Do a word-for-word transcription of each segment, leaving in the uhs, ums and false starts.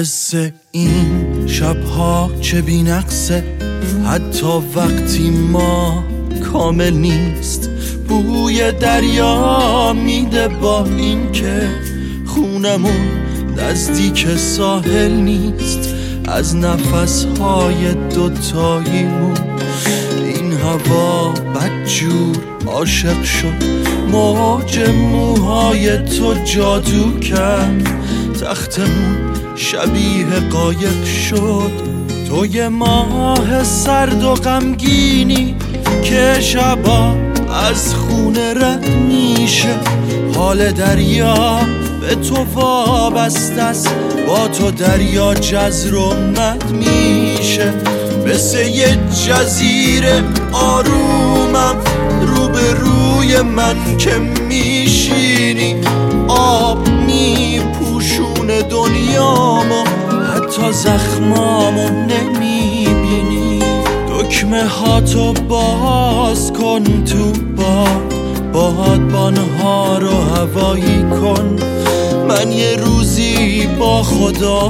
قصه این شبها چه بی نقصه، حتی وقتی ما کامل نیست. بوی دریا میده با این که خونمون نزدیک ساحل نیست. از نفسهای دوتاییمون این هوا بدجور عاشق شد. موج موهای تو جادو کرد، تختمون شبیه قایق شد. تو یه ماه سرد و غمگینی که شبا از خونه رد میشه. حال دریا به تو وابسته است، با تو دریا جزر و مد میشه. مثل یه جزیره آرومم رو به روی من که میشینی. آب میپوشونه دنیامو، حتی زخمامو نمیبینی. دکمه هاتو باز کن تو باد، بادبانها رو هوایی کن. من یه روزی با خدا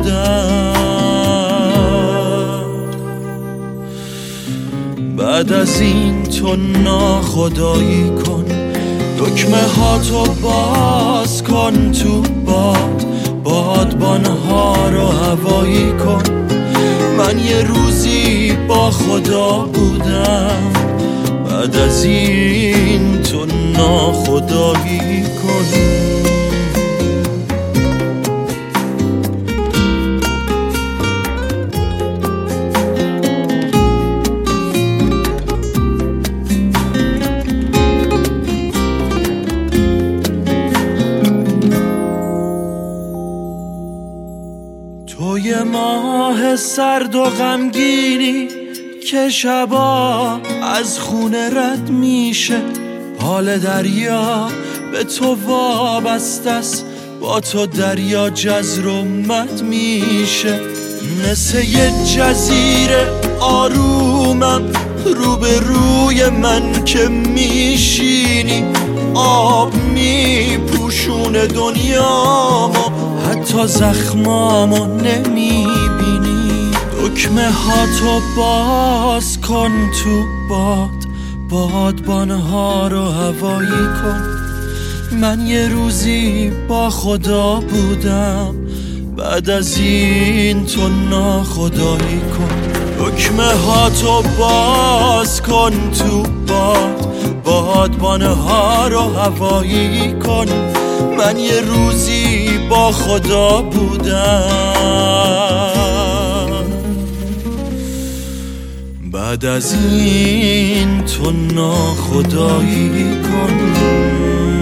بودم، بعد از این تو ناخدایی کن. دکمه هاتو باز کن تو باد، بادبانها رو هوایی کن. من یه روزی با خدا بودم، بعد از این تو ناخدایی کن. تو یه ماه سرد و غمگینی که شبا از خونه رد میشه. حال دریا به تو وابسته است، با تو دریا جزر و مد میشه. مثل یه جزیره آرومم رو به روی من که میشینی. آب میپوشونه دنیامو، حتی زخمامو نمیبینی. دکمه هاتو باز کن تو باد، بادبانها رو هوایی کن. من یه روزی با خدا بودم، بعد از این تو ناخدایی کن. دکمه هاتو باز کن تو باد، بادبانها رو هوایی کن. من یه روزی با خدا بودم، بعد از این تو ناخدایی کن.